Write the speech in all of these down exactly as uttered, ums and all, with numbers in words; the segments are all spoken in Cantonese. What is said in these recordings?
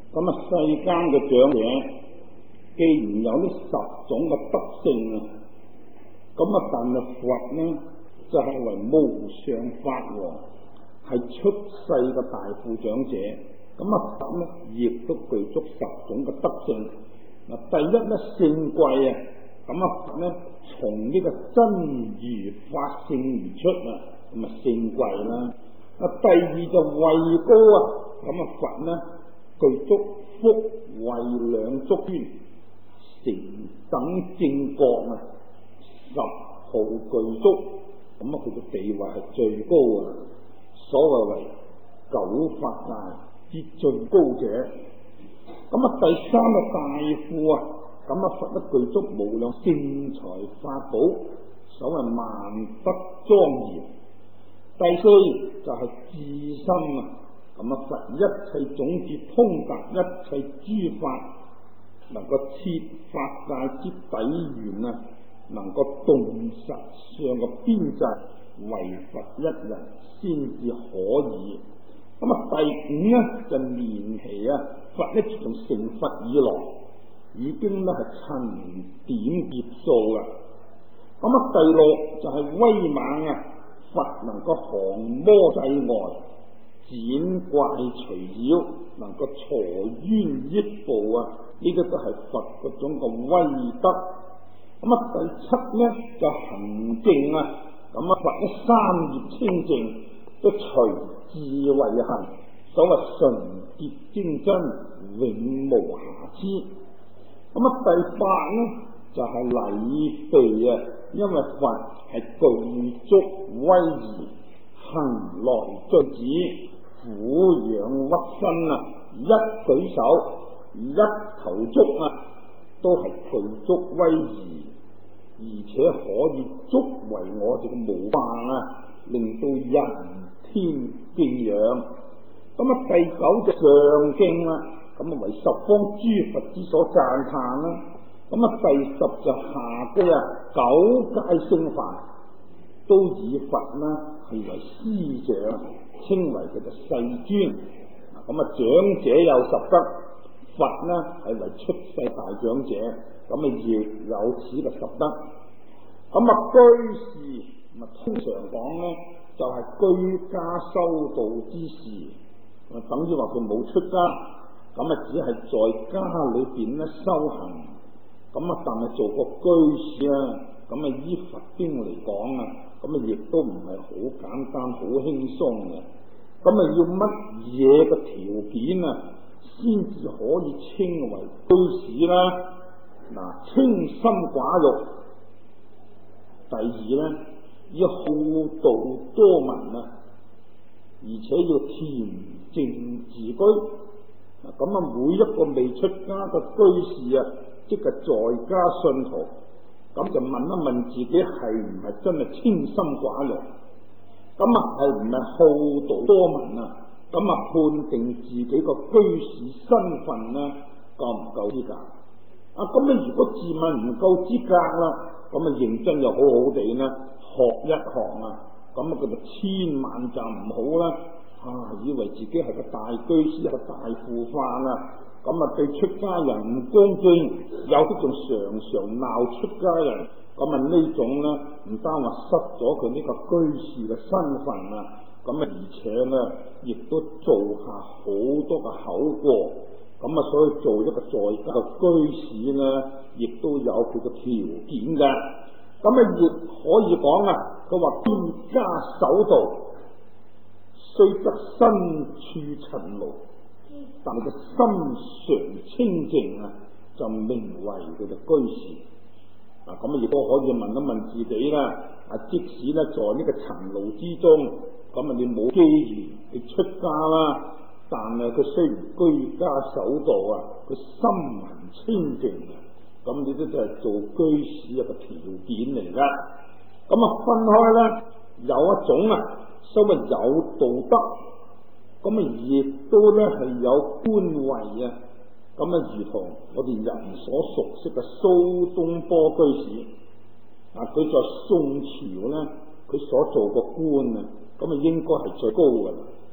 咁啊，世間嘅長者既然有呢十種嘅德性啊，咁啊，但係佛呢就係、是、為無上法王，係出世嘅大富長者。咁啊，佛呢亦都具足十種嘅德性。嗱，第一咧聖貴啊，咁啊佛呢從呢個真如法性而出啊，咁啊聖貴啦。啊，第二就位高啊，咁啊佛呢具足福慧兩足圈，成等正覺啊，十號具足，咁啊佢嘅地位係最高啊，所謂為九法界之最高者。咁啊，第三個大富啊，咁啊佛得具足無量聖財法寶，所謂萬德莊嚴。第四就係智心啊，咁啊佛一切種子通達一切諸法，能夠設法界之底緣啊，能夠洞實相嘅邊際，唯佛一人先至可以。咁啊，第五咧就年期啊，佛呢從成佛以來，已經咧係陳點劫數嘅。咁啊，第六就係威猛啊，佛能夠降魔制外，剪怪除妖，能夠除冤益報啊，呢個都係佛嗰種嘅威德。咁啊，第七咧就行正啊，咁啊佛呢三業清淨，都隨智慧行，所謂純潔精真，永無瑕疵。咁啊，第八呢就係、是、禮備啊，因為佛係具足威儀，行來進止，撫養屈身啊，一舉手一投足啊，都係具足威儀，而且可以足為我哋嘅模範啊，令到人天敬仰。咁啊，第九就上敬啦，咁啊為十方諸佛之所讚歎啦。咁啊，第十就下居啊，九界聖凡都以佛呢係為師長，稱為佢嘅世尊。咁啊，長者有十德，佛呢係為出世大長者，咁啊亦有此嘅十德。咁啊，居士咁啊，通常講呢就係、是、居家修道之事，等於話佢冇出家，咁啊只係在家裏邊咧修行，咁啊但係做個居士啊，咁啊依佛經嚟講啊，咁啊亦都唔係好簡單、好輕鬆嘅，咁啊要乜嘢嘅條件啊，先至可以稱為居士啦？嗱，清心寡欲，第二咧，要好道多聞啊，而且要恬靜自居。嗱，咁啊，每一個未出家嘅居士啊，即係在家信徒，咁就問一問自己係唔係真係清心寡欲？咁啊，係唔係好道多聞啊？咁啊，判定自己個居士身份呢，夠唔夠資格？啊，咁你如果自問唔夠資格啦，咁啊認真又好好地呢學一行啊，咁啊佢就千萬就唔好啦，啊以為自己係個大居士，係個大富範啊，咁啊對出家人唔恭敬，有啲仲常常鬧出家人，咁啊呢種呢唔單話失咗佢呢個居士嘅身份啊，咁啊而且呢亦都做下好多嘅口過。咁啊，所以做一個在家嘅居士呢，亦都有佢嘅條件嘅。咁啊，亦可以講啊，佢話居家守道，雖則身處塵勞，但係個心常清淨啊，就名為佢嘅居士。啊，咁啊，亦都可以問一問自己啦。啊，即使咧在呢個塵勞之中，咁啊，你冇機緣你出家啦。但係佢雖然居家守道啊，佢心靈清淨啊，咁呢啲都係做居士一個條件嚟噶。咁啊分開咧，有一種啊，所謂有道德，咁啊亦都咧係有官位啊。咁啊如同我哋人所熟悉嘅蘇東坡居士啊，佢在宋朝咧，佢所做個官啊，咁啊應該係最高噶啦。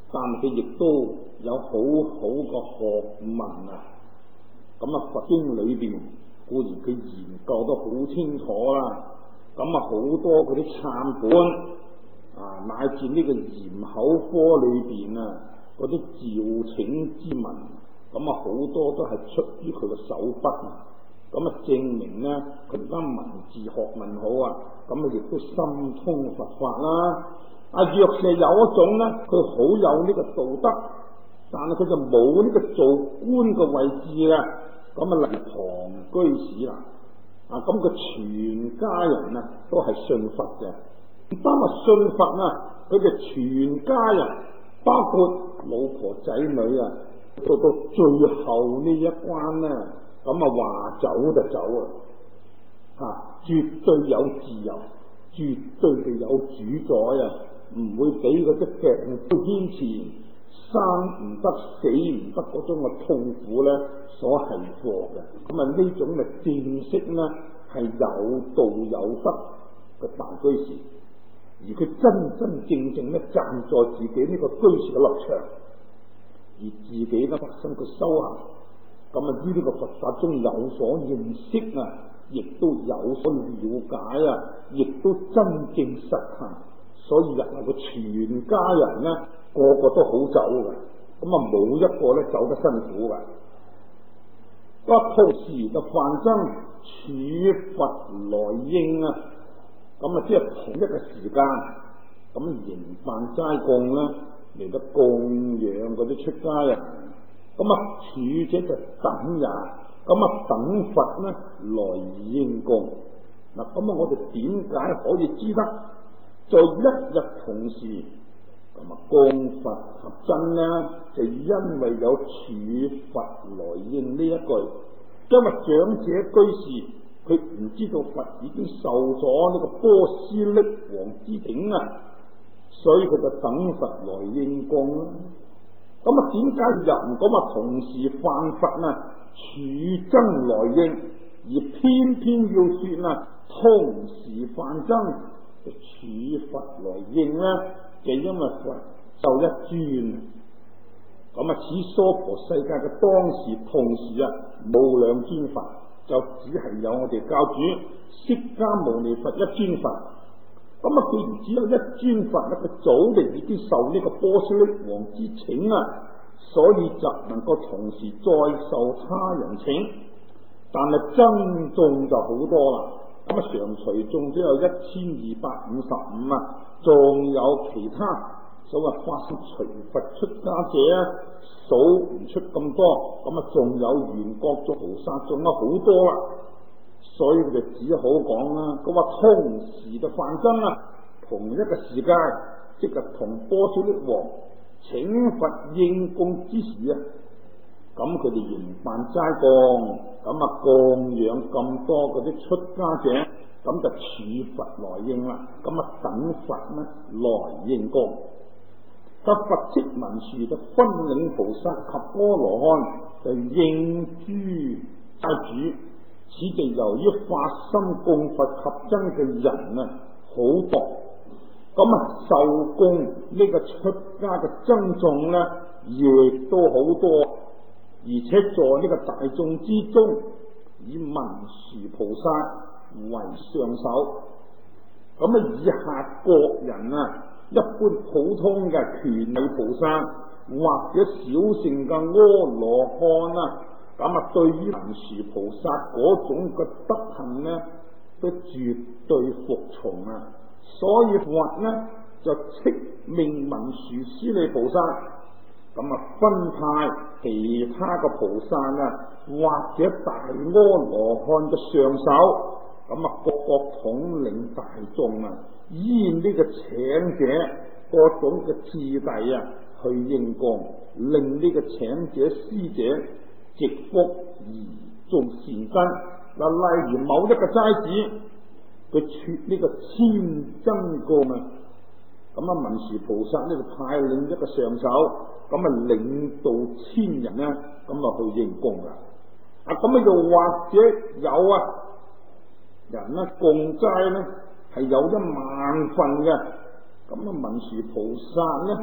但係佢亦都有好好個學問啊！咁啊，佛經裏邊固然佢研究得好清楚啦，咁啊好多嗰啲參本啊，乃至呢個嚴口科裏邊啊，嗰啲召請之文，咁啊好多都係出於佢嘅手筆啊！咁啊證明咧，佢而家文字學問好啊，咁啊亦都心通佛法啦。啊，若是有一種咧，佢好有呢個道德，但係佢就冇呢個做官嘅位置嘅，咁啊例如唐居士啦，啊咁佢全家人啊都係信佛嘅，唔單係信佛啊，佢哋全家人包括老婆仔女啊，到到最後呢一關咧，咁啊話走就走啊，啊絕對有自由，絕對係有主宰啊！唔會俾嗰啲病都牽纏，生唔得死唔得嗰種嘅痛苦咧所係過嘅。咁啊呢種嘅正式咧係有道有德嘅大居士，而佢真真正正咧站在自己呢個居士嘅立場，而自己咧發生佢修行，咁啊於呢個佛法中有所認識啊，亦都有所了解啊，亦都真正實行。所以人啊，佢全家人咧個個都好走嘅，咁啊冇一個咧走得辛苦嘅。不同時就梵僧處佛來應啊，咁啊即係同一個時間，咁營辦齋供咧嚟到供養嗰啲出家人，咁啊處者就等人，咁啊等佛咧來應供。嗱，咁啊我哋點解可以知得？在一日同時咁啊，供佛合僧呢，就因為有處佛來應呢一句，因為長者居士佢唔知道佛已經受咗呢個波斯匿王之頂啊，所以佢就等佛來應供啦。咁啊，點解人咁啊同時犯佛啊，處僧來應，而偏偏要說啊同時犯僧？處佛來應呢，就因為佛就一尊，咁啊，此娑婆世界嘅當時同時啊，無兩尊佛，就只係有我哋教主釋迦牟尼佛一尊佛。咁啊，既然只有一尊佛咧，佢早就已經受呢個波斯匿王之請啊，所以就能夠同時再受他人請。但係僧眾就好多啦。咁啊，常隨眾只有一千二百五十五啊，仲有其他所謂法身隨佛出家者啊，數唔出咁多。咁啊，仲有緣覺眾菩薩眾啊，好多啦。所以佢就只好講啦，佢話同時嘅梵僧啊，同一個時間，即係同波斯匿王請佛應供之時啊，咁佢哋營辦齋供，咁啊供養咁多嗰啲出家者，咁就處佛來應啦，咁啊等佛呢來應供。得佛即文殊就分領菩薩及阿羅漢就應諸齋主，此地由於發心供佛及僧嘅人啊好多，咁啊受供呢個出家嘅僧眾呢亦都好多。而且在呢個大眾之中，以文殊菩薩為上首。咁啊，以下各人啊，一般普通嘅權利菩薩或者小乘嘅阿羅漢啊，咁啊，對於文殊菩薩嗰種嘅德行呢，都絕對服從啊。所以佛呢就敕命文殊師利菩薩。咁啊，分派其他嘅菩薩啊，或者大阿羅漢嘅上首，咁啊，各個統領大眾啊，依呢個請者各種嘅次第啊，去應供，令呢個請者施者積福而種善根。嗱，例如某一個齋子，佢設呢個千僧供啊，咁啊，文殊菩薩呢就派領一個上首。咁啊，領導千人咧，咁啊去應供噶。啊，咁啊又或者有啊人咧供齋咧係有一萬份嘅，咁啊文殊菩薩咧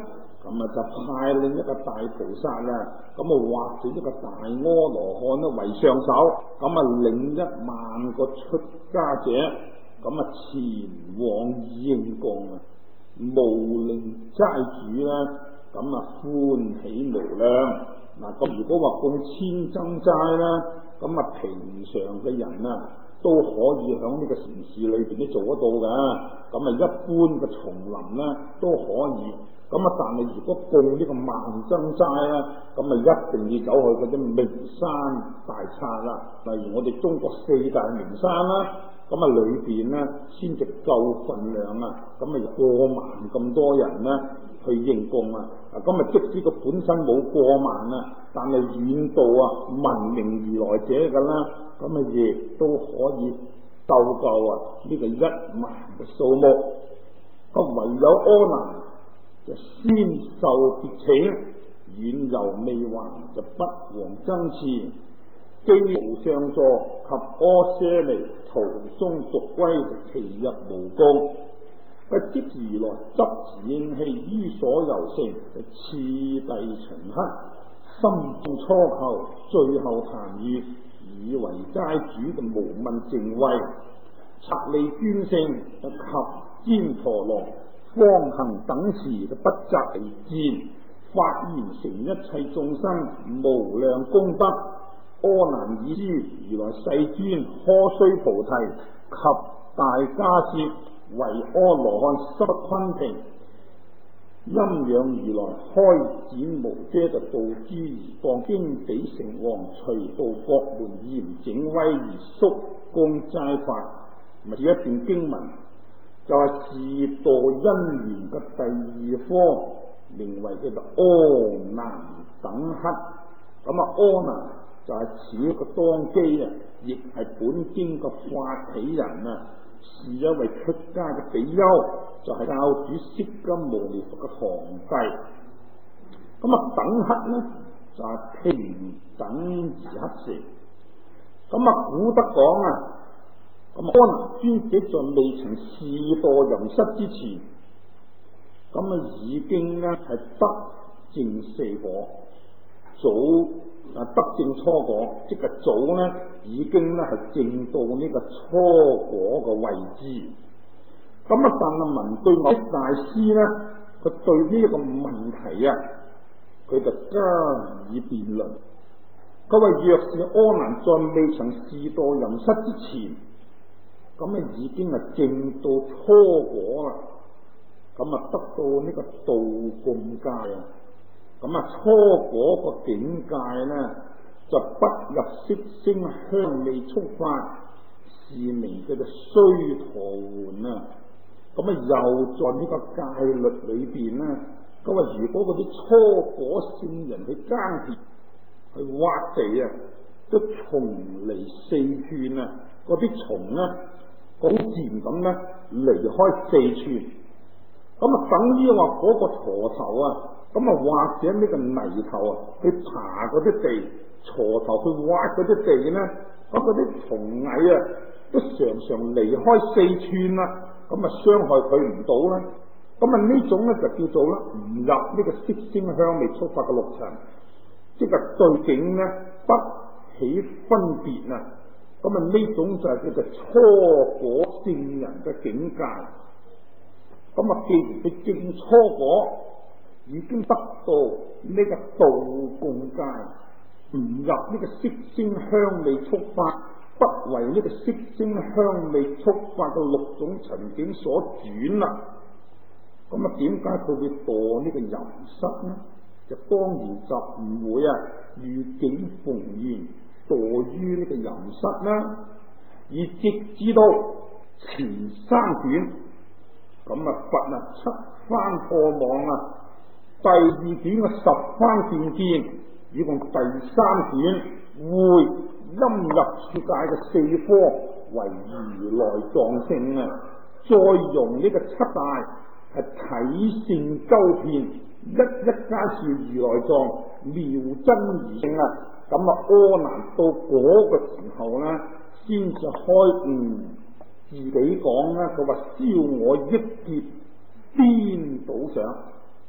咁啊就派另一個大菩薩啊，咁啊畫住一個大阿羅漢咧為上首，咁啊領一萬個出家者，咁啊前往應供啊，無令齋主咧，咁啊歡喜無量。嗱，咁如果話供千僧齋啦，咁啊平常嘅人啊都可以喺呢個城市裏邊都做得到㗎，咁啊一般嘅叢林咧都可以。咁啊，但係如果供呢個萬僧齋咧，咁啊一定要走去嗰啲名山大剎啦，例如我哋中國四大名山啦，咁啊裏邊咧先至夠份量啊，咁啊過萬咁多人咧去應供啊，咁啊即使佢本身冇過萬啊，但係遠道啊聞名而來者㗎啦，咁啊亦都可以鬥夠啊呢個一萬嘅數目，咁唯有阿難就先受別請，遠遊未還就不遑爭持，經無上座及阿闍黎途中續歸，其日無功。不即如來執持應器於所遊乘，就次第陳乞，心中初求，最後談語，以為齋主嘅無問淨慧，策利捐勝及旃陀羅。方行等持嘅不擇離戰，發言成一切眾生無量功德。阿難已知如來世尊呵須菩提及大迦葉為阿羅漢心不坤平，陰陽如來開展無遮，就導諸而放經比城隍，隨道各門嚴整威而宿供齋法。咪一段經文。就係自度因緣嘅第二科，名為叫做阿難等乞。咁啊，阿難就係此一個當機啊，亦係本經嘅發起人啊，是一位出家嘅比丘，就係、是、教主釋迦牟尼佛嘅堂弟。咁啊，等乞呢，就係、是、平等而乞食。咁啊，古德講啊。咁阿難尊者在未曾示墮人室之前，咁啊已經咧係得證四果，早啊得證初果，即係早咧已經咧係證到呢個初果嘅位置。咁啊，但係文對某大師咧，佢對呢一個問題啊，佢就加以辯論。佢話若是阿難在未曾示墮人室之前，咁啊已經係證到初果啦，咁啊得到呢個道共戒啊，咁啊初果個境界咧就不入色聲香味觸法，是名叫做須陀洹啊。咁啊又在呢個戒律裏邊咧，咁啊如果嗰啲初果聖人去耕田去挖地啊，都蟲離四寸啊，嗰啲蟲咧好自然咁咧離開四寸，咁啊等於話嗰個鋤頭啊，咁啊或者呢個泥頭啊去爬嗰啲地，鋤頭去挖嗰啲地咧，咁嗰啲蟲蟻啊都常常離開四寸啦，咁啊傷害佢唔到啦。咁啊呢種咧就叫做咧唔入呢個色聲香味觸法嘅六塵，即係對境咧不起分別啊。咁啊呢種就係叫做初果聖人嘅境界。咁啊既然佢證初果，已經得到呢個道共戒，唔入呢個色聲香味觸法，不為呢個色聲香味觸法嘅六種塵境所轉啦。咁啊點解佢會墮呢個淫室呢？就當然就唔會啊遇境逢緣墮於呢個淫室啦，而直至到前三卷，咁啊佛啊七番破網啊，第二卷嘅十番斷見，以共第三卷會陰入處界嘅四科為如來藏性啊，再用呢個七大係體性周遍，一一皆是如來藏妙真而性啊。咁啊，阿難到嗰個時候咧，先至開悟，自己講咧，佢話燒我憶劫顛倒想，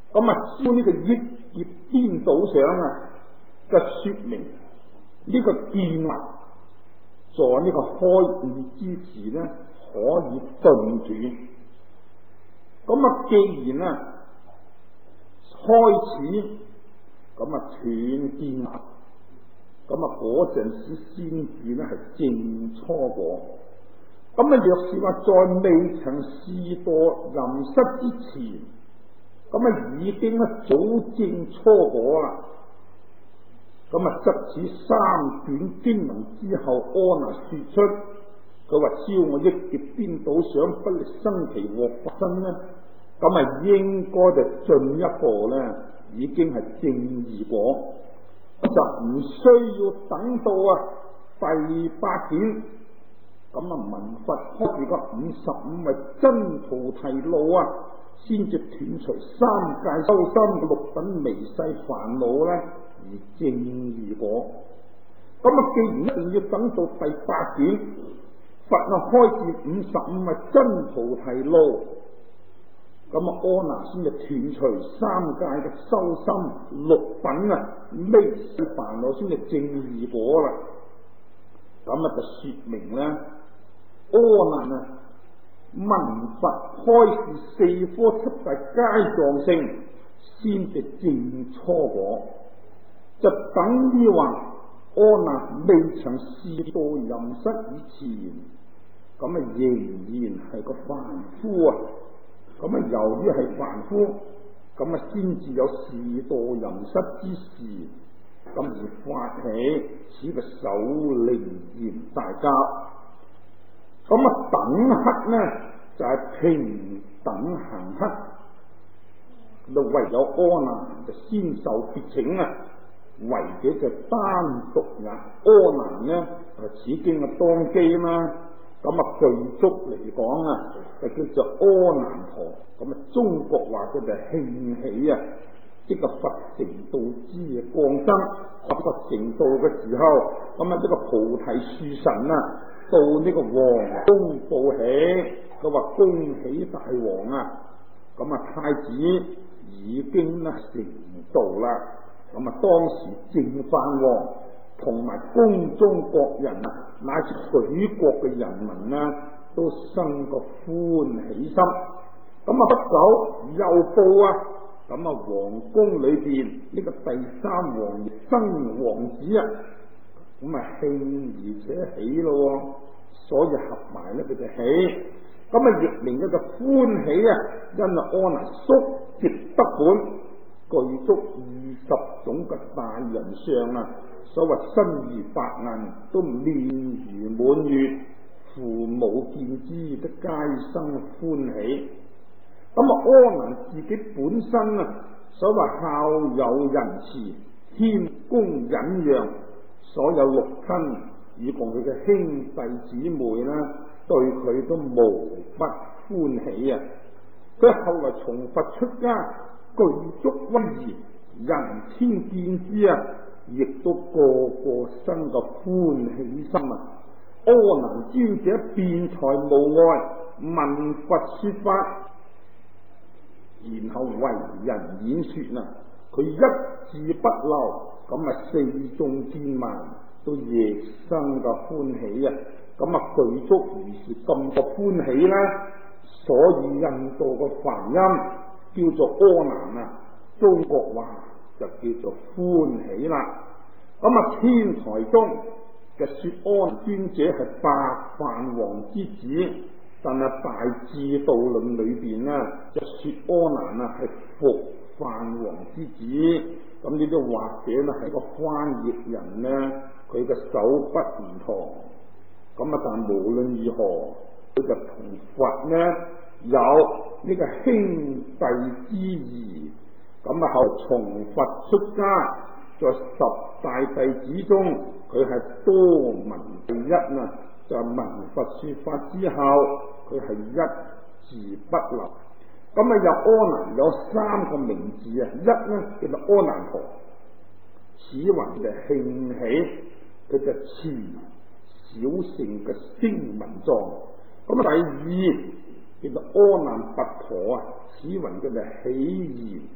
咁啊，燒呢個億劫顛倒相啊，就說明呢個見物在呢個開悟之時咧，可以頓斷。咁啊，既然啊開始咁啊斷見物，咁啊嗰陣時先至咧係正初果。咁啊，若是話在未曾試墮淫室之前，咁啊已經咧早證初果啦。咁啊，執此三卷經文之後，阿難說出，佢話燒我億劫顛倒想，不力生其獲法身咧。咁啊，應該就進一步咧，已經係正二果，就唔需要等到啊第八卷。咁啊，聞佛開住個五十五位真菩提路啊，先至斷除三界修心嘅六品微細煩惱咧，而正二果。咁啊，既然一定要等到第八卷，佛啊開住五十五位真菩提路，咁啊，阿難先至斷除三界嘅修心六品啊微細煩惱，先至正二果啦。咁啊，就說明咧，阿難啊，聞佛開示四科七大階狀性，先至正初果，就等於話阿難未曾試墮淫室以前，咁啊仍然係個凡夫啊。咁啊，由於係凡夫，咁啊先至有試墮淫室之時，咁而發起此個首楞嚴大交。咁啊，等刻呢就係、是、平等行刻，就唯有阿難就先受別請啊，為者就單獨也。阿難呢就此經嘅當機啦。咁啊，具足嚟講啊，就叫做阿難陀。咁啊，中國話佢就興起啊，即個佛成道之嘅降生。佛成道嘅時候，咁啊，呢個菩提樹神啊，到呢個王宮報喜，佢話恭喜大王啊！咁啊，太子已經咧成道啦。咁啊，當時淨飯王同埋宮中國人啊，乃至舉國嘅人民啊，都生個歡喜心。咁啊，不久又報啊，咁啊，皇宮裏邊呢個第三王生王子啊，咁啊興而且喜咯，所以合埋咧佢就喜。咁啊，譯明一個歡喜啊，因為阿難速捷得本，具足二十種嘅大人相啊。所謂身如白銀，都面如滿月，父母見之都皆生歡喜。咁啊，阿難自己本身啊，所謂孝有仁慈，謙恭忍讓，所有六親以共佢嘅兄弟姊妹啦，對佢都無不歡喜啊！佢後來從佛出家，具足威嚴，人天見之啊，亦都個個生個歡喜心啊！阿難尊者辯才無礙，聞佛說法，然後為人演說啊！佢一字不漏，咁啊四眾見聞都亦生個歡喜啊！咁啊具足如是咁個歡喜啦，所以印度個梵音叫做阿難啊，中國話就叫做歡喜啦。咁啊天台宗嘅說阿難尊者係白飯王之子，但係大智度論裏邊呢，就說阿難啊係伏飯王之子。咁呢啲或者呢係個翻譯人呢，佢嘅手筆唔同。咁啊，但無論如何，佢就同佛呢有呢個兄弟之誼。咁啊，後從佛出家，在十大弟子中，佢係多聞第一啊！就係聞佛說法之後，佢係一字不漏。咁啊，有阿難有三個名字啊，一呢叫做阿難陀，此雲就興起，佢就持小乘嘅聲聞狀。咁啊，第二叫做阿難跋陀啊，此雲嘅就喜言，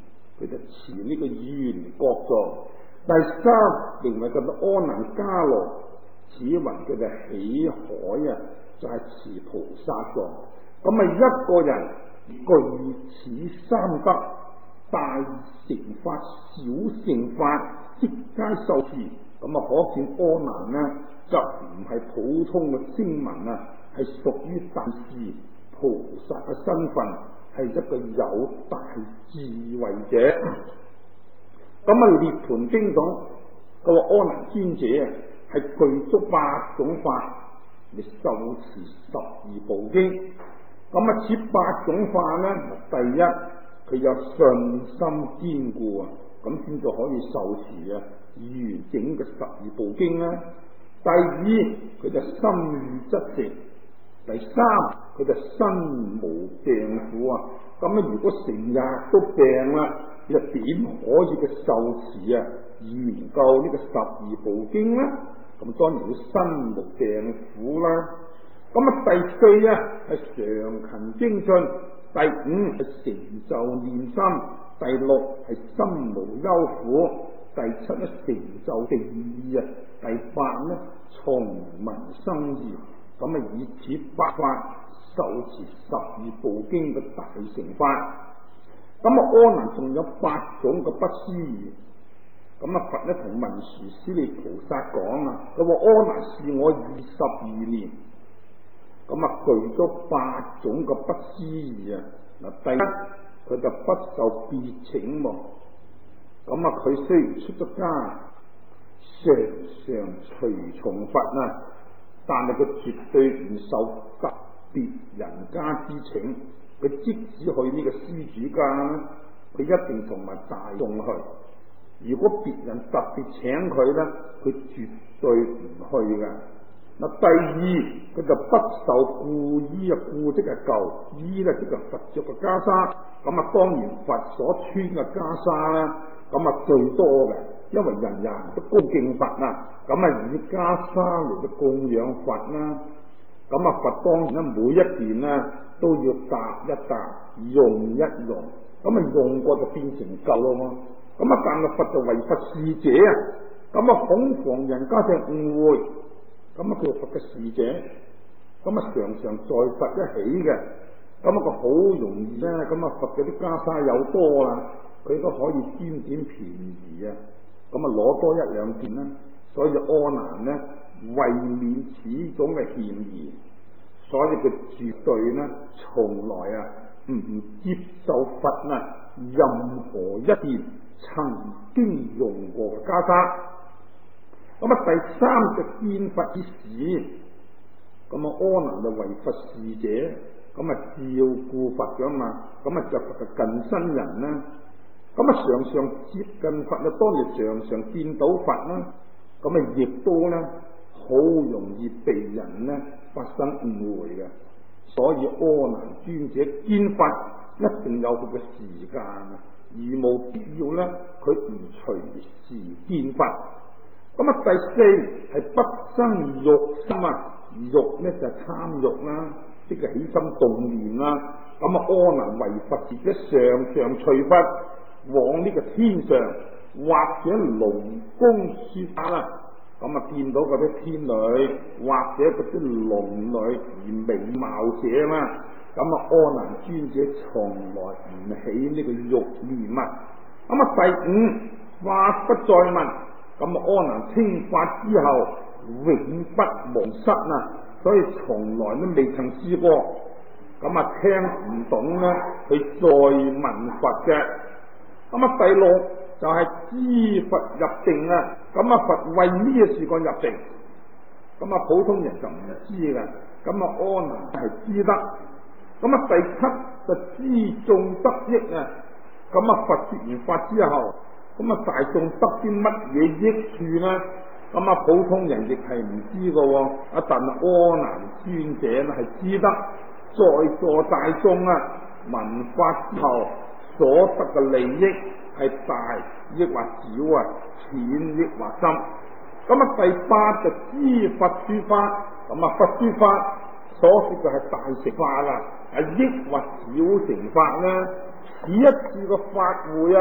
佢就持呢個圓覺座。第三認為佢嘅阿難迦羅，此云佢就起海啊，就係、是、持菩薩座。咁啊一個人具此三德，大乘法、小乘法悉皆受持。咁啊可見阿難呢就唔係普通嘅聲聞啊，係屬於大士菩薩嘅身份，係一個有大智慧者。咁啊涅槃經講個阿難尊者啊，係具足八種法嚟受持十二部經。咁啊此八種法呢，第一佢有信心堅固啊，咁先至可以受持啊完整嘅十二部經啦。第二佢就心意質直。第三佢就身無病苦啊。咁啊如果成日都病啦，你就點可以嘅受持啊研究呢個十二部經呢？咁當然要身無病苦啦。咁啊第四啊係常勤精進，第五係成就念心，第六係心無憂苦，第七咧成就定意啊，第八咧從聞生疑。咁啊以此八法受持十二部經嘅大乘法。咁啊阿難仲有八種嘅不思議。咁啊佛咧同文殊師利菩薩講啊，佢話阿難是我二十二年。咁啊具足八種嘅不思議啊。嗱，第一佢就不受別請喎。咁啊佢雖然出咗家，常常隨從佛啊，但係佢絕對唔受特別人家之請。佢即使去呢個施主家，佢一定同埋大眾去。如果別人特別請佢咧，佢絕對唔去噶。嗱，第二佢就不受故衣啊，故即係舊衣咧，即係佛着嘅袈裟。咁啊，當然佛所穿嘅袈裟啦，咁啊最多嘅，因為人人都恭敬佛啊，咁啊以袈裟嚟到供養佛啦。咁啊佛當然咧每一件咧都要搭一搭，用一用，咁啊用過就變成舊咯嘛。咁啊但係佛就為佛侍者啊，咁啊恐防人家嘅誤會。咁啊，佢佛嘅侍者，咁啊常常在佛一起嘅，咁啊佢好容易咧，咁啊佛嘅啲袈裟有多啦，佢都可以佔點便宜啊，咁啊攞多一兩件啦。所以阿難咧為免此種嘅嫌疑，所以佢絕對咧從來啊唔接受佛啊任何一件曾經用過嘅袈裟。咁啊，第三就見佛之時，咁啊阿難就為佛侍者，咁啊照顧佛噶嘛，咁啊就佛嘅近身人啦，咁啊常常接近佛啊，當然常常見到佛啦，咁啊亦都咧好容易被人咧發生誤會嘅，所以阿難尊者見佛一定有佢嘅時間啊，而無必要咧佢唔隨時見佛。咁啊，第四係不生欲心啊，欲咧就係貪欲啦，即係起心動念啦。咁啊，阿難為佛自己常常隨佛往呢個天上或者龍宮說法啦。咁啊，見到嗰啲天女或者嗰啲龍女而美貌者啦，咁啊，阿難尊者從來唔起呢個欲念啊。咁啊，第五法不再問。咁啊，阿難聽法之後永不忘失啊，所以從來都未曾試過咁啊聽唔懂咧，去再問佛嘅。咁啊，第六就係、是、知佛入定啊。咁啊，佛為咩事個入定？咁啊，普通人就唔知嘅。咁啊，阿難係知得。咁啊，第七就知眾得益啊。咁啊，佛說完法之後。咁啊，大眾得啲乜嘢益處咧？咁啊，普通人亦係唔知嘅喎。啊，但係阿難尊者咧係知得，在座大眾啊，聞法之後所得嘅利益係大抑或少啊，淺抑或深。咁啊，第八就知佛說法。咁啊，佛說法所說嘅係大乘法啦，係抑或小乘法咧？此一次嘅法會啊，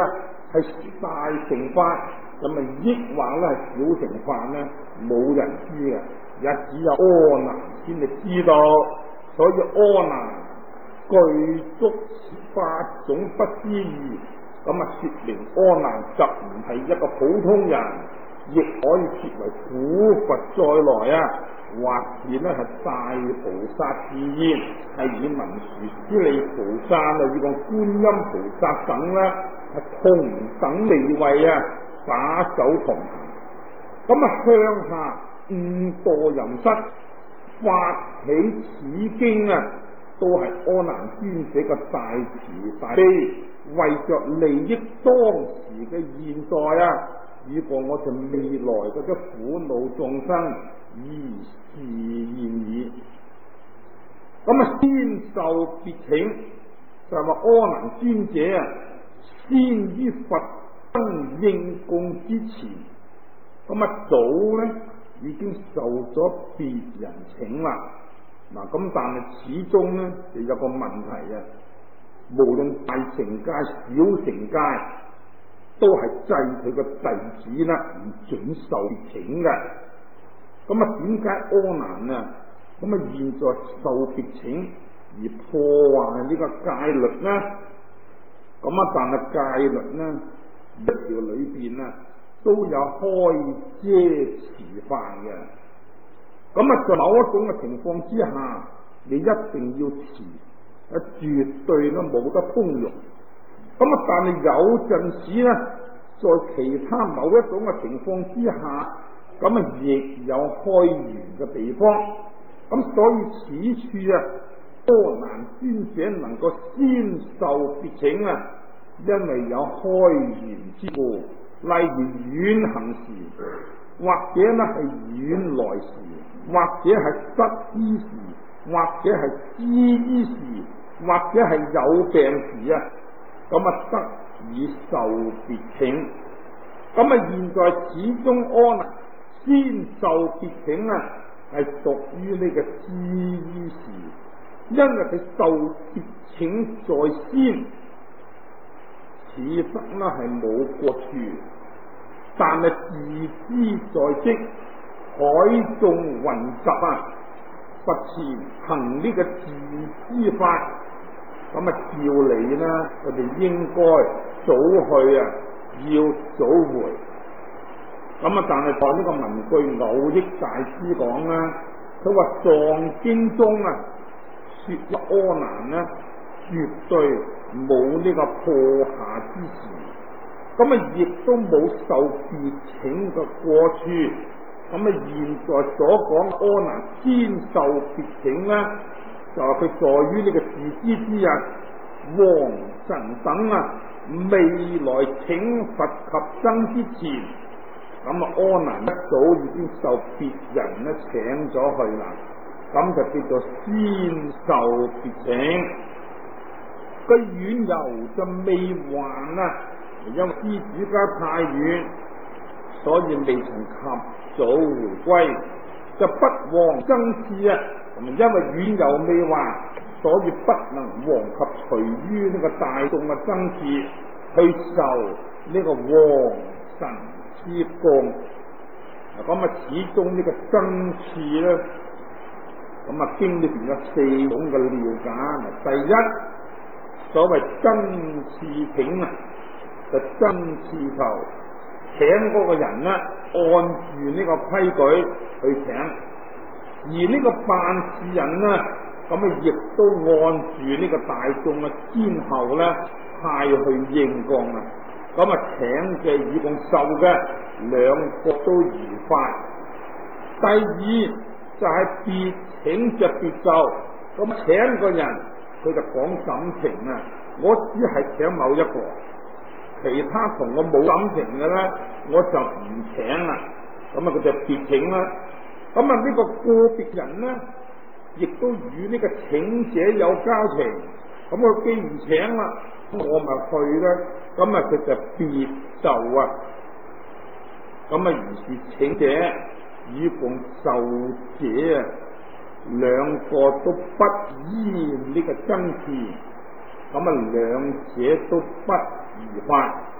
係大乘法，咁啊抑或咧係小乘法咧，冇人知嘅，也只有阿難先至知道。所以阿難具足八種不思議，咁啊說明阿難就唔係一個普通人，亦可以說為古佛再來啊，或者咧係大菩薩示現，係以文殊師利菩薩啊，以個觀音菩薩等咧係同等地位啊，把手同行。咁啊向下誤墮淫室，發起此經啊，都係阿難尊者嘅大慈大悲，為着利益當時嘅現在啊，以過我哋未來嗰啲苦惱眾生而示現矣。咁啊先受別請，就係話阿難尊者啊，先於佛燈應供之前，咁啊早咧已經受咗別人請啦。嗱，咁但係始終咧就有個問題啊，無論大乘界、小乘界，都係制佢個弟子啦，唔准受別請嘅。咁啊，點解阿難啊咁啊現在受別請而破壞呢個戒律呢？咁啊，但係戒律呢一條裏邊啊都有開遮持犯嘅。咁啊，在某一種嘅情況之下，你一定要持，啊絕對都冇得通融。咁啊，但係有陣時咧，在其他某一種嘅情況之下，咁啊亦有開緣嘅地方。咁所以此處啊，阿難尊者能夠先受別請啊，因為有開緣之故。例如遠行時，或者咧係遠來時，或者係失醫時，或者係知醫時，或者係有病時啊，咁啊得以受別請。咁啊現在始終阿難先受別請啊，係屬於呢個知醫時，因為佢受別請在先，此則呢係冇過處，但係自知在即，海眾雲集啊，佛前行呢個自知法，咁啊照理呢，佢哋應該早去啊，要早回。咁啊，但係在呢個文句偶益大師講啦，佢話藏經中啊，說阿難呢絕對冇呢個破下之時，咁啊亦都冇受別請嘅過處。咁啊現在所講阿難先受別請呢，就係佢在於呢個自知之日，王神等啊未來請佛及僧之前，咁啊阿難一早已經受別人咧請咗去啦，咁就叫做先受別請。佢遠遊就未還啊，因為施主家太遠，所以未曾及早回歸，就不往僧次啊。咁因為遠遊未還，所以不能往及隨於呢個大眾嘅僧次去受呢個王神之供。咁啊，始終呢個僧次咧，咁啊經裏邊有四種嘅了解。第一，所謂僧次請啊，就僧次頭請嗰個人咧，按住呢個規矩去請，而呢個辦事人咧，咁啊亦都按住呢個大眾嘅先後咧派去應供啊。咁啊請嘅以共受嘅兩個都如法。第二就係、是、別請就別受，咁請個人佢就講感情啊，我只係請某一個，其他同我冇感情嘅咧，我就唔請啦。咁啊佢就別請啦。咁啊呢個個別人咧，亦都與呢個請者有交情，咁佢既唔請啦，我咪去啦。咁啊佢就別受啊。咁啊於是請者與共受者啊，兩個都不依呢個僧次，咁啊兩者都不如法。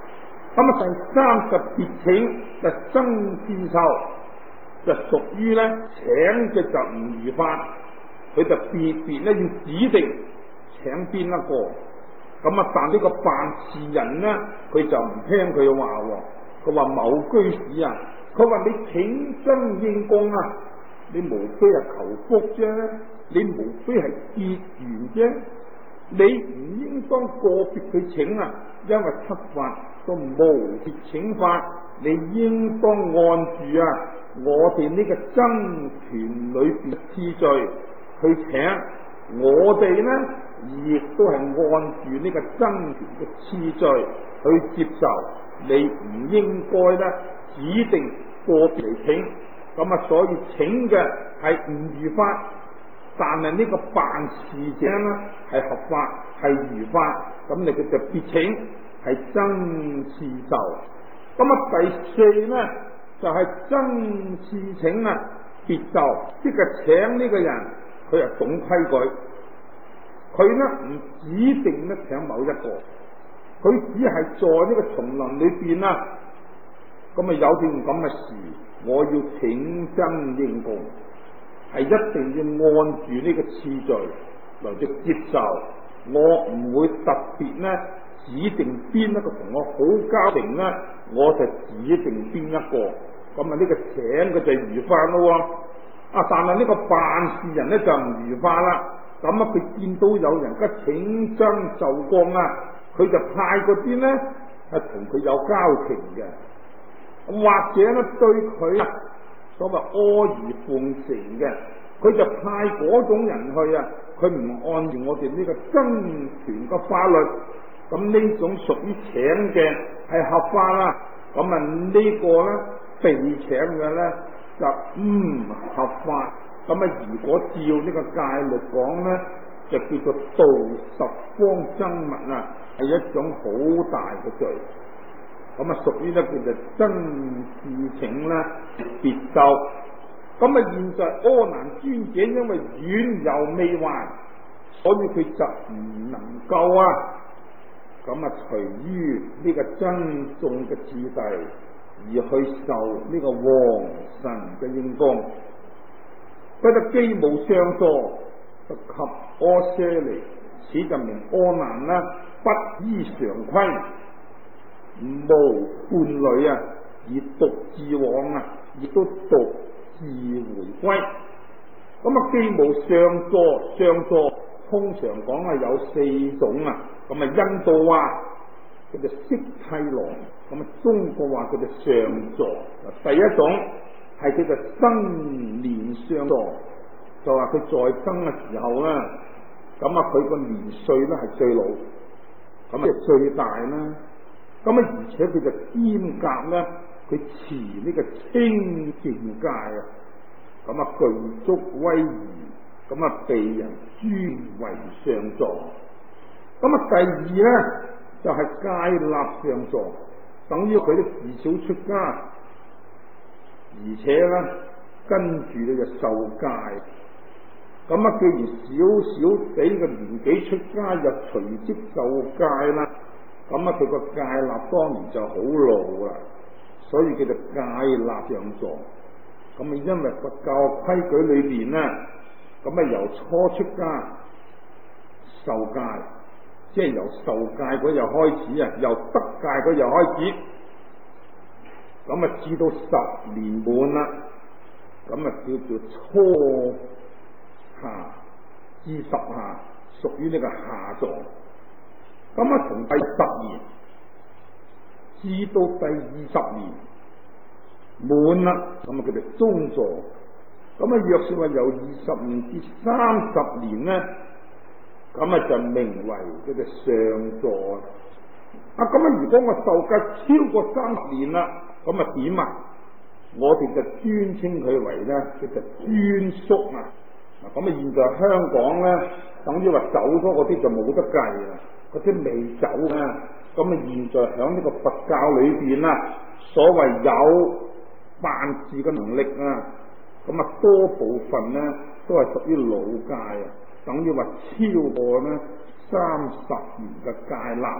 咁啊第三就別請就僧刺繡，就屬於咧請嘅就唔如法，佢就別別咧要指定請邊一個。咁啊但呢個辦事人咧佢就唔聽佢話喎，佢話某居士啊，佢話你請僧應供啊，你無非係求福啫，你無非係結緣啫，你唔應當個別去請啊，因為七法都無別請法，你應當按住啊我哋呢個僧團裏邊次序去請，我哋呢亦都係按住呢個僧團嘅次序去接受，你唔應該呢指定個別嚟請，咁啊所以請嘅係唔如法，但係呢個辦事者呢係合法係如法，咁你嘅就別請係僧刺繡。咁啊第四呢就係僧刺請啊別繡，即係請呢個人佢係懂規矩，佢呢唔指定咧請某一個，佢只係在呢個叢林裏邊啦，咁啊有件咁嘅事，我要請僧應供，係一定要按住呢個次序嚟去接受，我唔會特別呢指定邊一個同我好交情呢，我就指定邊一個，咁啊呢個請嘅就如法咯，啊但係呢個辦事人呢就唔如法啦，咁啊佢見到有人家請僧受供啊，佢就派嗰啲呢係同佢有交情嘅，或者呢對佢啊所謂阿諛奉承嘅，佢就派嗰種人去啊，佢唔按住我哋呢個僧團嘅法律，咁呢種屬於請嘅係合法啦，咁啊呢個呢被請嘅呢就唔合法，咁啊如果照呢個戒律講呢，就叫做盜十方僧物啊，係一種好大嘅罪，咁啊屬於呢叫做僧刺請啦別繡。咁啊現在阿難尊者因為遠遊未還，所以佢就唔能夠啊咁啊隨於呢個僧眾嘅次第而去受呢個王神嘅應供，不得機無上座，不及阿闍黎，此就名阿難啦，不依常規，無伴侶啊，而獨自往啊，亦都獨自回歸。咁啊，機無上座，上座通常講係有四種啊，咁啊印度話佢就釋諦羅，咁啊中國話佢就上座。第一種係叫做生年上座，就話佢在生嘅時候咧，咁啊佢個年歲咧係最老，咁啊最大啦，咁啊而且佢就兼夾咧，佢持呢個清淨戒啊，咁啊具足威儀，咁啊被人尊為上座。咁啊第二咧就係、是、戒立上座，等於佢都自小出家，而且咧跟住咧就受戒。咁啊既然少少地嘅年紀出家，就隨即受戒啦，咁啊佢個戒立當然就好老啦，所以叫做戒立上座。咁啊因為佛教規矩裏邊咧，咁啊由初出家受戒，即係由受戒嗰日開始啊，由得戒嗰日開始，咁啊至到十年滿啦，咁啊叫做初下至十下，屬於呢個下座。咁啊從第十年至到第二十年滿啦，咁啊叫做中座。咁啊若是話由二十年至三十年呢，咁啊就名為叫做上座。啊咁啊如果我受戒超過三十年啦，咁啊點啊？我哋就尊稱佢為咧叫做尊宿啊。嗱咁啊現在香港咧，等於話走咗嗰啲就冇得計啦，嗰啲未走啊，咁啊現在響呢個佛教裏邊啦，所謂有辦事嘅能力啊，咁啊多部分咧都係屬於老戒啊，等於話超過咧三十年嘅戒立啊，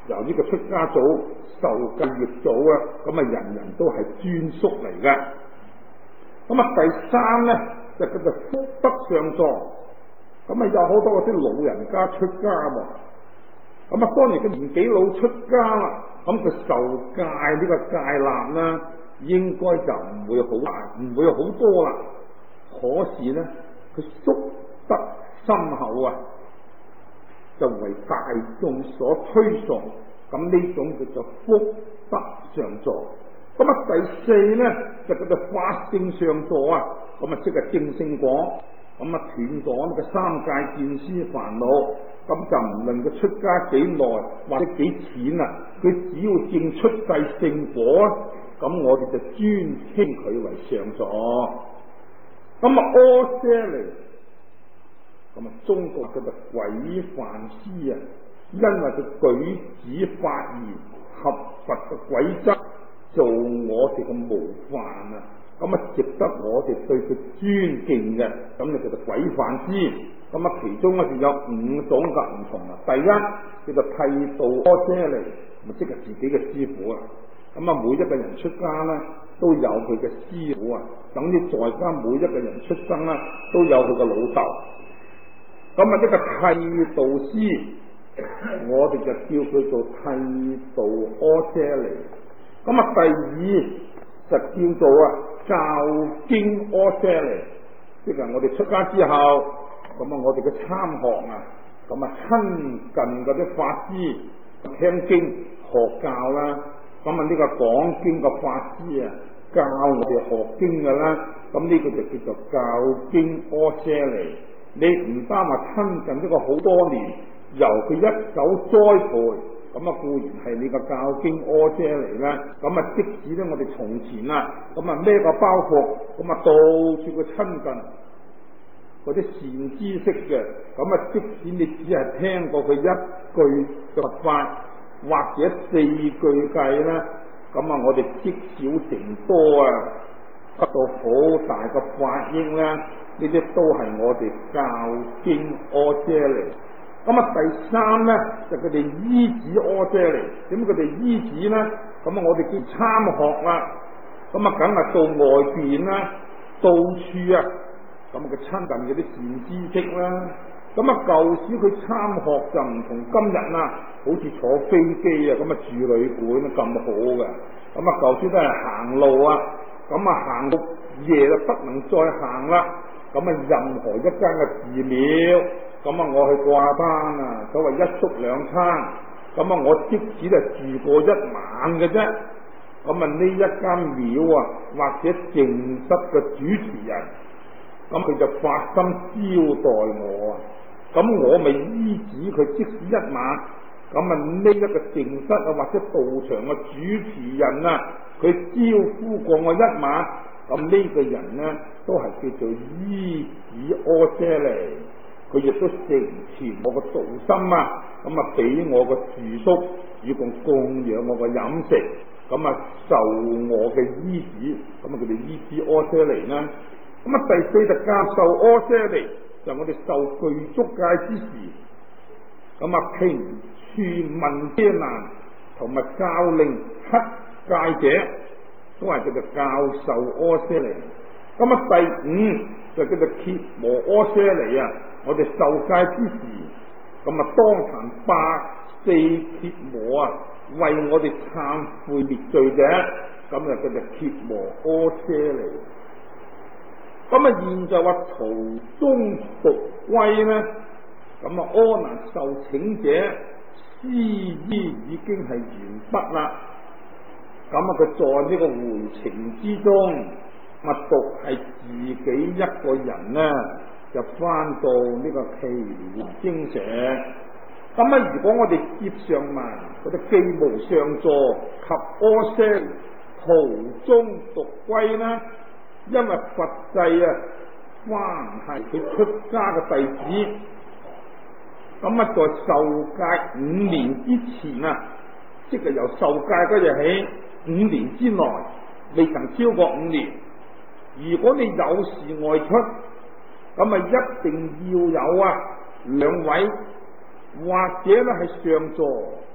由呢個出家組、受戒月組啊，咁啊人人都係專屬嚟嘅。咁啊第三咧就叫做福德上座，咁啊有好多嗰啲老人家出家喎，咁啊當然佢年紀老出家啦，咁佢受戒呢個戒納啦，應該就唔會好大，唔會好多啦。可是咧，佢福德深厚啊，就為大眾所推崇。咁呢種叫做福德上座。咁啊第四咧就叫做法性上座啊，咁啊即係證聖果，咁啊斷咗呢個三界見思煩惱，咁就唔論佢出家幾耐或者幾淺啊，佢只要證出世聖果啊，咁我哋就專稱佢為上座。咁啊阿闍黎，咁啊中國叫做軌範師啊，因為佢舉止發言合佛嘅軌則，做我哋嘅模範啊，咁啊值得我哋對佢尊敬嘅，咁就叫做軌範師。咁啊其中咧就有五種嘅唔同啊。第一叫做剃度阿闍黎，咪即係自己嘅師傅啊。咁啊每一個人出家咧都有佢嘅師傅啊，等於在家每一個人出生啦都有佢嘅老豆。咁啊呢個剃度師，我哋就叫佢做剃度阿闍黎。咁啊第二就叫做啊教經阿闍黎，即係我哋出家之後，咁啊我哋嘅參學啊，咁啊親近嗰啲法師聽經學教啦，咁啊呢個講經嘅法師啊教我哋學經嘅啦，咁呢個就叫做教經阿闍黎。你唔單話親近呢個好多年，由佢一手栽培，咁啊固然係你個教經阿闍黎啦。咁啊即使咧我哋從前啊，咁啊孭個包袱，咁啊到處去親近嗰啲善知識嘅，咁啊即使你只係聽過佢一句嘅佛法或者四句計啦，咁啊我哋積少成多啊，得到好大嘅法益啦。呢啲都係我哋教經阿闍黎。咁啊第三咧就佢哋依止阿闍黎。點佢哋依止咧？咁啊我哋叫參學啦，咁啊梗係到外邊啦，到處啊，咁啊佢親近嗰啲善知識啦。咁啊舊時佢參學就唔同今日啦，好似坐飛機啊，咁啊住旅館啊咁好嘅。咁啊舊時都係行路啊，咁啊行到夜就不能再行啦。咁啊任何一間嘅寺廟，咁啊我去掛單啊，所謂一宿兩餐，咁啊我即使係住過一晚嘅啫，咁啊呢一間廟啊或者淨室嘅主持人，咁佢就發心招待我啊，咁我咪依止佢即使一晚，咁啊呢一個淨室啊或者道場嘅主持人啊，佢招呼過我一晚。咁呢個人呢，都係叫做依止阿闍黎，佢亦都成全我個道心啊！咁啊，俾我個住宿，以共供養我個飲食，咁啊受我嘅依止，咁啊佢哋依止阿闍黎啦。咁啊第四就教授阿闍黎，就我哋受具足戒之時，咁啊平處問遮難，同埋教令乞戒者。都係叫做教授阿闍黎。咁啊第五就叫做羯磨阿闍黎啊！我哋受戒之時，咁啊當壇百四羯磨啊，為我哋懺悔滅罪者，咁就叫做羯磨阿闍黎。咁啊現在話途中復歸咧，咁啊阿難受請者師衣已經係完畢啦。咁啊佢在呢個回程之中，啊獨係自己一個人呢，就翻到呢個祇園精舍。咁啊如果我哋接上埋嗰啲既無上座及阿闍黎途中獨歸啦，因為佛制啊，凡係佢出家嘅弟子，咁啊在受戒五年之前啊，即係由受戒嗰日起。五年之內未曾超過五年，如果你有事外出，咁啊一定要有啊兩位或者咧係上座，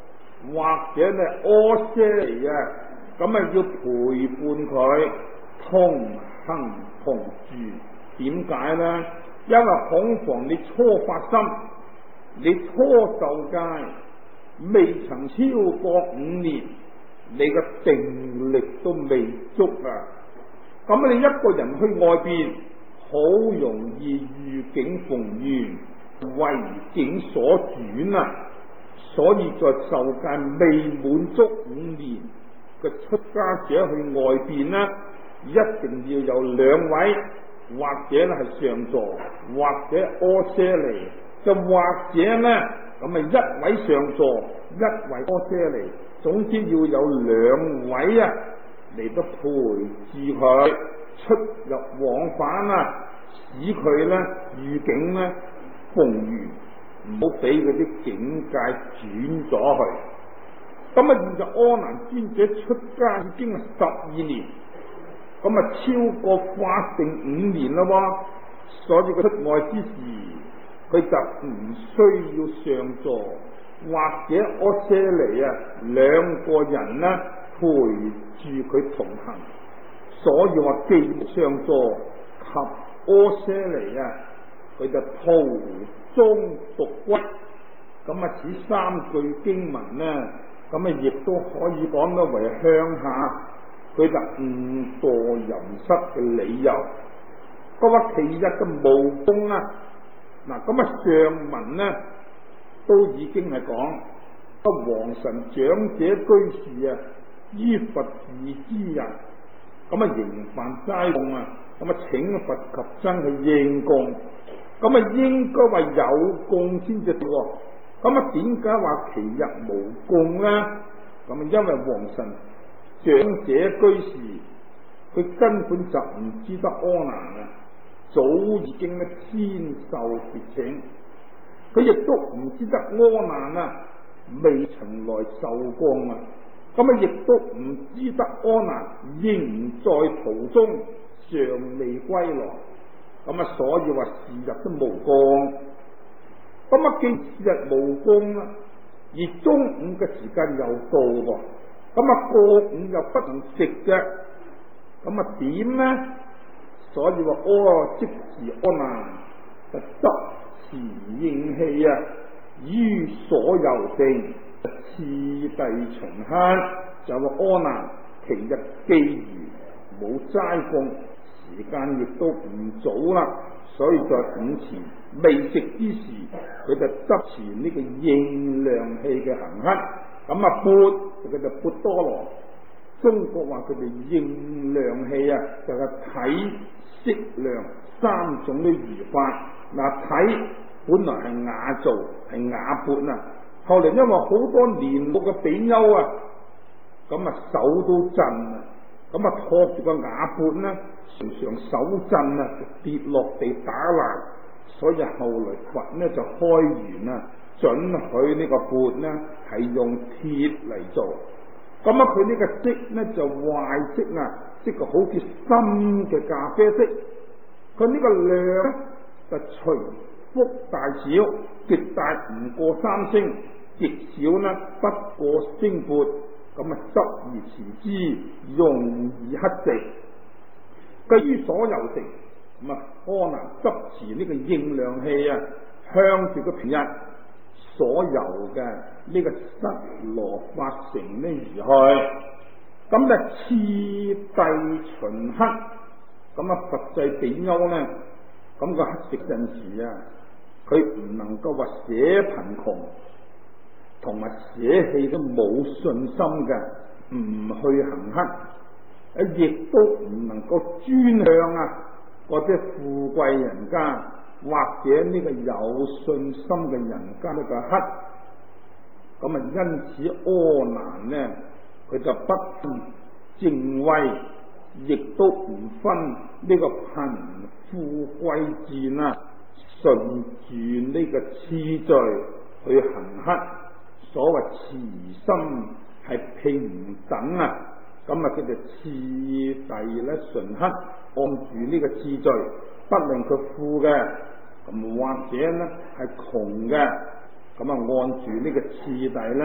或者咧阿闍梨啊，咁啊要陪伴佢同行同住。點解咧？因為恐防你初發心，你初受戒，未曾超過五年，你嘅定力都未足啊！咁你一個人去外邊，好容易遇境逢緣，為境所轉啊！所以在受戒未滿足五年嘅出家者去外邊呢，一定要有兩位，或者咧係上座，或者阿闍梨，就或者呢，咁啊一位上座，一位阿闍梨，總之要有兩位啊嚟到陪住佢出入往返啊，使佢咧遇境咧逢緣，唔好俾嗰啲境界轉咗去。咁啊，現在阿難尊者出家已經係十二年，咁啊超過法定五年啦喎，所以佢出外之時，佢就唔需要上座或者阿闍梨啊兩個人呢陪住佢同行。所以話既上座及阿闍梨啊，佢就途中獨歸。咁啊，此三句經文呢，咁啊亦都可以講得為向下佢就誤墮淫室嘅理由。嗰個其一嘅無功啊，嗱咁啊上文呢都已經係講，個王臣長者居士啊，於佛寺之人，咁啊營辦齋供啊，咁啊請佛及僧去應供，咁啊應該話有供先至得喎。咁啊點解話其日無供咧？咁啊因為王臣長者居士佢根本就唔知得阿難啊，早已經咧天受別請，佢亦都唔知得阿難啊未曾來受供啊，咁啊亦都唔知得阿難仍在途中尚未歸來，咁啊所以話是日都無供。咁啊既是日無供啦，而中午嘅時間又到喎，咁啊過午又不能食嘅，咁啊點呢？所以話哦，即時阿難就執持應器啊，於所由定次第循慳，就話阿難其日既如冇齋供，時間亦都唔早啦，所以在午前未食之時，佢就執持呢個應量器嘅行乞，咁啊缽佢就缽多羅。中國話佢哋應量器啊，就係、是、體、色、量三種嘅儀法。嗱，體本來係瓦做，係瓦缽啊，後嚟因為好多年老嘅比丘啊，咁啊手都震啊，咁啊托住個瓦缽呢，常常手震啊，跌落地打爛，所以後來佛呢就開源啊，准許呢個缽呢係用鐵嚟做。咁啊，佢呢個色呢就壞色啊，即係好似深嘅咖啡色。佢呢個量呢就隨福大小，極大唔過三升，極小呢不過升缽。咁啊，執而持之，容易乞食。據於所由定，咁啊，阿難執持呢個應量器啊，向住個平日所由嘅呢個室羅法城呢而去，咁就次第循乞，咁啊佛制比丘呢，咁個乞食陣時啊，佢唔能夠話捨貧窮，同埋捨棄都冇信心嘅，唔去行乞，啊亦都唔能夠專向啊或者富貴人家，或者呢個有信心嘅人家呢個乞，咁啊因此阿難呢，佢就不分正威，亦都唔分呢個貧富貴賤啊，順住呢個次序去行乞。所謂慈心係平等啊，咁啊佢就次第咧順乞，按住呢個次序，不論佢富嘅，咁或者咧係窮嘅，咁啊按住呢個次第咧，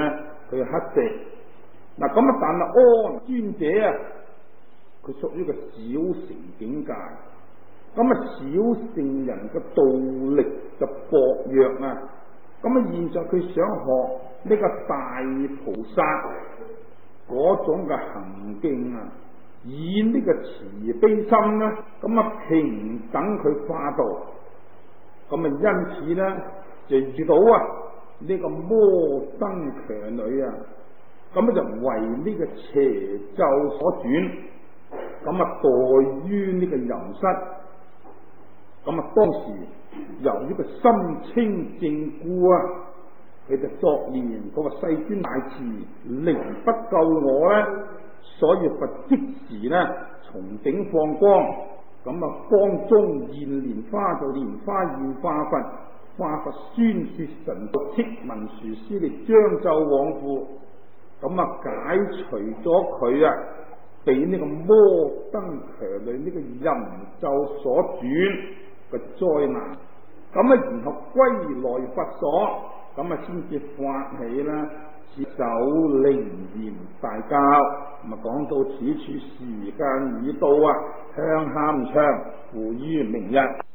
去乞食。嗱咁啊，但係阿難尊者啊，佢屬於個小乘境界。咁啊，小乘人嘅道力就薄弱啊。咁啊，現在佢想學呢個大菩薩嗰種嘅行徑啊，以呢個慈悲心咧，咁啊平等佢化度。咁啊，因此咧就遇到啊呢、這個摩登強女啊，咁就為呢個邪咒所轉，咁啊墮於呢個淫室。咁啊，當時由於個心清正故啊，佢就作言嗰個世尊大慈，寧不救我咧，所以佛即時咧從頂放光，咁啊光中現蓮花，就蓮花現化佛，化佛宣說神道，敕文殊師利將咒往復，咁啊解除咗佢啊被呢個摩登強女呢個淫咒所轉個災難。咁啊，然後歸來佛所，咁啊先至發起啦，接受靈言大教。咁啊講到此處時間已到啊，向下唔長，付於明日。